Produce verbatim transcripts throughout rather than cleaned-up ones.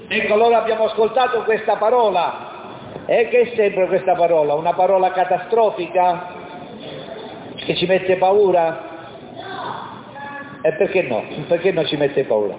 Ecco, allora abbiamo ascoltato questa parola. E che è sempre questa parola? Una parola catastrofica? Che ci mette paura? E perché no? Perché non ci mette paura?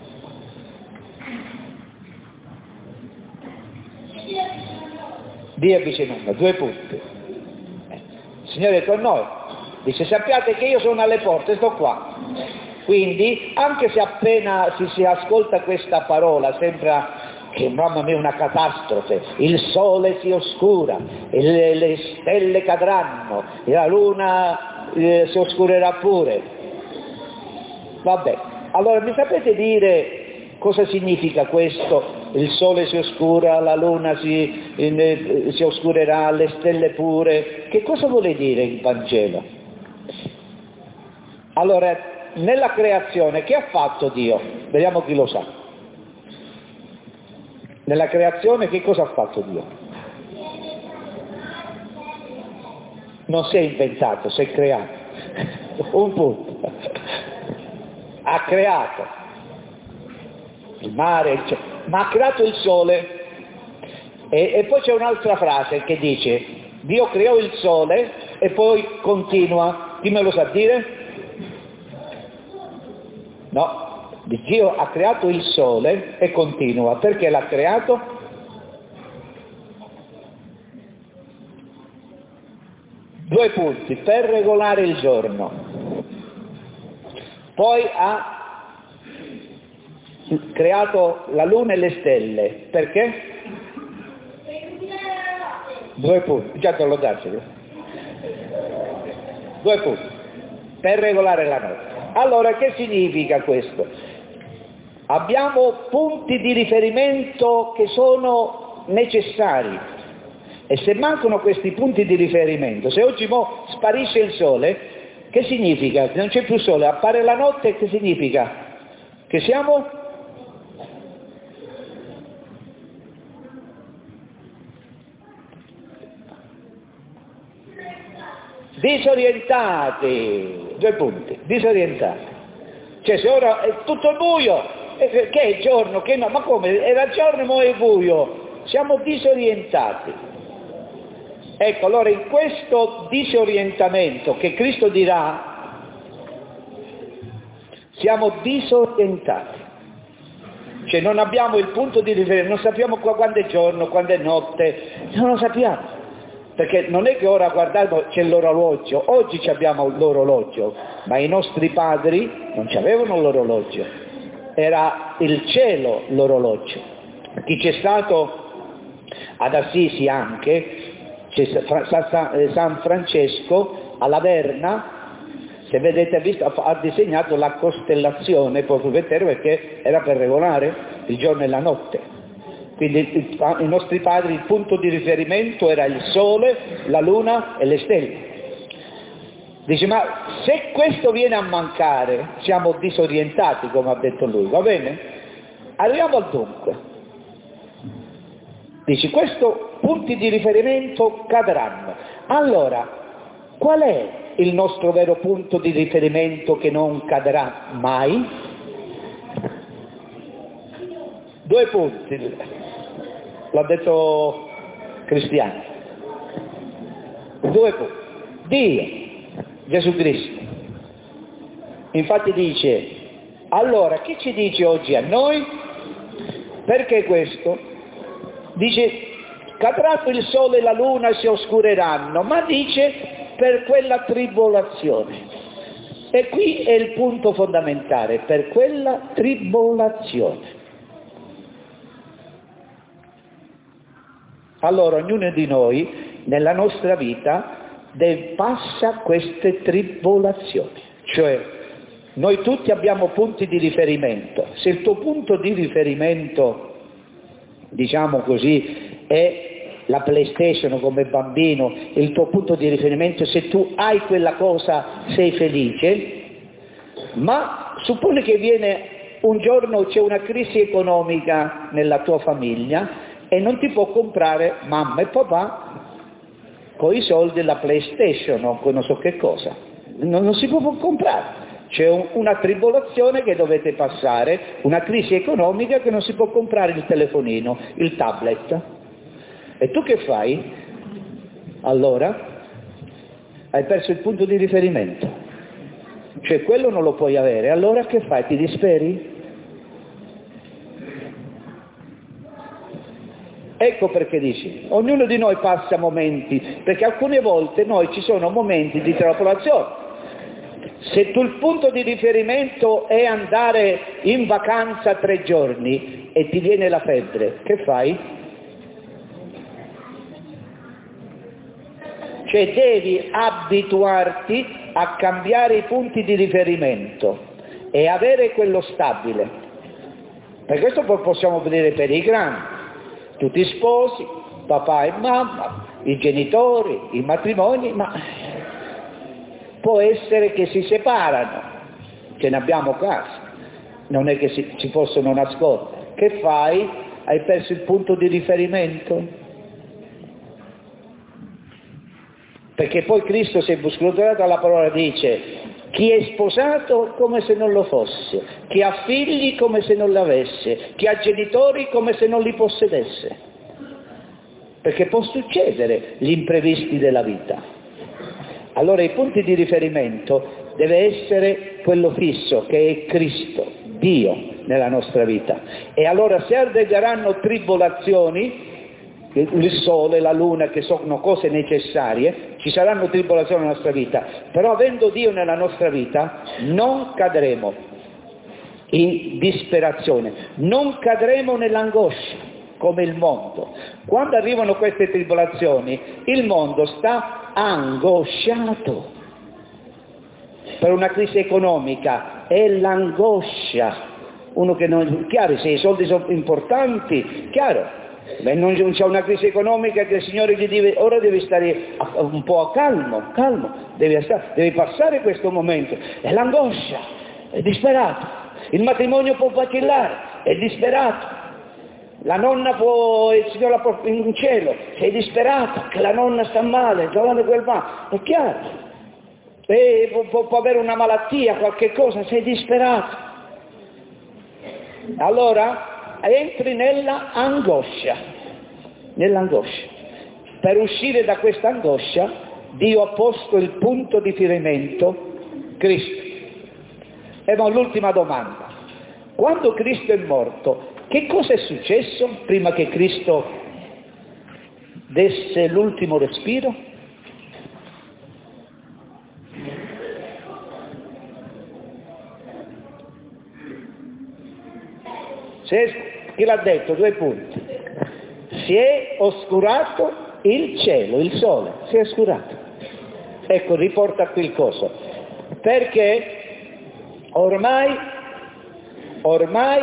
Dio è vicino a noi, due punti. Il Signore è con noi. Dice, sappiate che io sono alle porte, sto qua. Quindi, anche se appena si, si ascolta questa parola, sembra che, mamma mia, una catastrofe, il sole si oscura, le, le stelle cadranno, la luna eh, si oscurerà pure. Vabbè, allora mi sapete dire cosa significa questo? Il sole si oscura, la luna si, eh, si oscurerà, le stelle pure. Che cosa vuole dire il Vangelo? Allora, nella creazione, che ha fatto Dio? Vediamo chi lo sa. Nella creazione che cosa ha fatto Dio? Non si è inventato, si è creato. Un punto. Ha creato il mare, il cielo, ma ha creato il sole. E, e poi c'è un'altra frase che dice, Dio creò il sole e poi continua. Chi me lo sa dire? No, Dio ha creato il sole e continua. Perché l'ha creato? Due punti, per regolare il giorno. Poi ha creato la luna e le stelle. Perché? Due punti, già te l'ho dato. Due punti, per regolare la notte. Allora, che significa questo? Abbiamo punti di riferimento che sono necessari e se mancano questi punti di riferimento, se oggi mo sparisce il sole, che significa? Non c'è più sole, appare la notte, che significa? Che siamo? Disorientati, due punti, disorientati. Cioè se ora è tutto buio, che è giorno, che no, ma come? Era giorno e mo è buio, siamo disorientati. Ecco, allora in questo disorientamento che Cristo dirà, siamo disorientati. Cioè non abbiamo il punto di riferimento, non sappiamo quando è giorno, quando è notte, non lo sappiamo. Perché non è che ora guardate c'è l'orologio, oggi abbiamo l'orologio, ma i nostri padri non avevano l'orologio, era il cielo l'orologio. Chi c'è stato ad Assisi anche, c'è San Francesco alla Verna, se vedete visto, ha disegnato la costellazione proprio per terra perché era per regolare il giorno e la notte. Quindi i nostri padri, il punto di riferimento era il sole, la luna e le stelle. Dice, ma se questo viene a mancare, siamo disorientati, come ha detto lui, va bene? Arriviamo al dunque. Dice, questi punti di riferimento cadranno. Allora, qual è il nostro vero punto di riferimento che non cadrà mai? Due punti, l'ha detto Cristiano, due punti, Dio, Gesù Cristo. Infatti dice, allora che ci dice oggi a noi? Perché questo? Dice, cadrà il sole e la luna si oscureranno, ma dice per quella tribolazione. E qui è il punto fondamentale, per quella tribolazione. Allora ognuno di noi nella nostra vita deve, passa queste tribolazioni, cioè noi tutti abbiamo punti di riferimento. Se il tuo punto di riferimento, diciamo così, è la PlayStation come bambino, il tuo punto di riferimento, se tu hai quella cosa sei felice, ma supponi che viene un giorno, c'è una crisi economica nella tua famiglia e non ti può comprare mamma e papà con i soldi della PlayStation o con non so che cosa, non, non si può comprare. C'è un, una tribolazione che dovete passare, una crisi economica che non si può comprare il telefonino, il tablet. E tu che fai? Allora hai perso il punto di riferimento, cioè quello non lo puoi avere, allora che fai? Ti disperi? Ecco perché dici, ognuno di noi passa momenti, perché alcune volte noi ci sono momenti di tribolazione. Se tu il punto di riferimento è andare in vacanza tre giorni e ti viene la febbre, che fai? Cioè devi abituarti a cambiare i punti di riferimento e avere quello stabile. Per questo poi possiamo vedere per i grandi. Tu ti sposi, papà e mamma, i genitori, i matrimoni, ma può essere che si separano, ce ne abbiamo casi, non è che si, si possono nascondere. Che fai? Hai perso il punto di riferimento? Perché poi Cristo si è scrutato alla parola, dice: chi è sposato come se non lo fosse, chi ha figli come se non li avesse, chi ha genitori come se non li possedesse. Perché può succedere gli imprevisti della vita. Allora i punti di riferimento deve essere quello fisso, che è Cristo, Dio nella nostra vita. E allora se arriveranno tribolazioni, il sole, la luna, che sono cose necessarie, ci saranno tribolazioni nella nostra vita, però avendo Dio nella nostra vita non cadremo in disperazione, non cadremo nell'angoscia come il mondo. Quando arrivano queste tribolazioni, il mondo sta angosciato per una crisi economica, è l'angoscia. Uno che non, chiaro, se i soldi sono importanti, chiaro. Beh, non c'è una crisi economica che il Signore gli dice: ora devi stare un po' calmo, calmo, devi, stare, devi passare questo momento. È l'angoscia, è disperato. Il matrimonio può vacillare, è disperato. La nonna può, il Signore la porta in cielo, sei disperato, che la nonna sta male, trovando quel male, è chiaro. E può, può, può avere una malattia, qualche cosa, sei disperato. Allora entri nella angoscia, nell'angoscia. Per uscire da questa angoscia, Dio ha posto il punto di riferimento, Cristo. E ma l'ultima domanda: quando Cristo è morto, che cosa è successo prima che Cristo desse l'ultimo respiro? Se, chi l'ha detto? Due punti. Si è oscurato il cielo, il sole, si è oscurato. Ecco, riporta qui il coso. Perché ormai, ormai,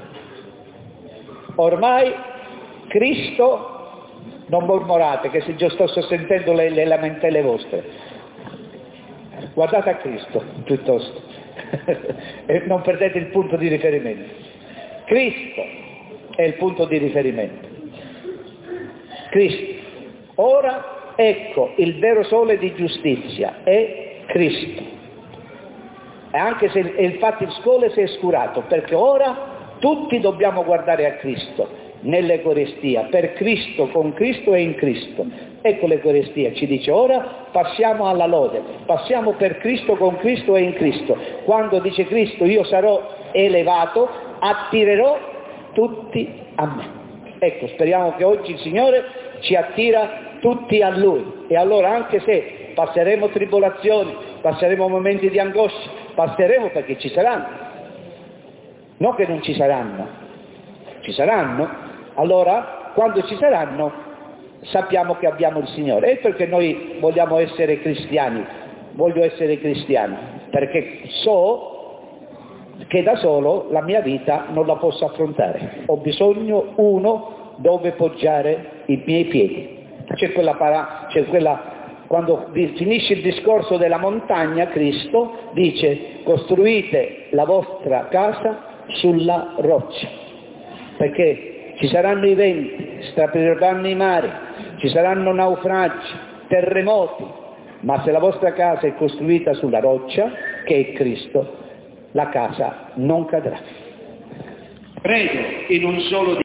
ormai Cristo, non mormorate che se già sto sentendo le, le lamentele vostre, guardate a Cristo piuttosto e non perdete il punto di riferimento. Cristo è il punto di riferimento. Cristo. Ora ecco il vero sole di giustizia è Cristo. E anche se infatti il sole si è scurato, perché ora tutti dobbiamo guardare a Cristo nell'Eucaristia, per Cristo, con Cristo e in Cristo. Ecco l'Eucaristia, ci dice: ora passiamo alla lode, passiamo per Cristo, con Cristo e in Cristo. Quando dice Cristo: io sarò elevato, attirerò tutti a me. Ecco, speriamo che oggi il Signore ci attira tutti a Lui, e allora anche se passeremo tribolazioni, passeremo momenti di angoscia, passeremo, perché ci saranno, non che non ci saranno, ci saranno, allora quando ci saranno sappiamo che abbiamo il Signore. Ecco perché noi vogliamo essere cristiani, voglio essere cristiano, perché so che da solo la mia vita non la posso affrontare, ho bisogno uno dove poggiare i miei piedi. C'è quella, para, c'è quella quando finisce il discorso della montagna, Cristo dice: costruite la vostra casa sulla roccia, perché ci saranno i venti, strapireranno i mari, ci saranno naufragi, terremoti, ma se la vostra casa è costruita sulla roccia, che è Cristo, la casa non cadrà. Credo in un solo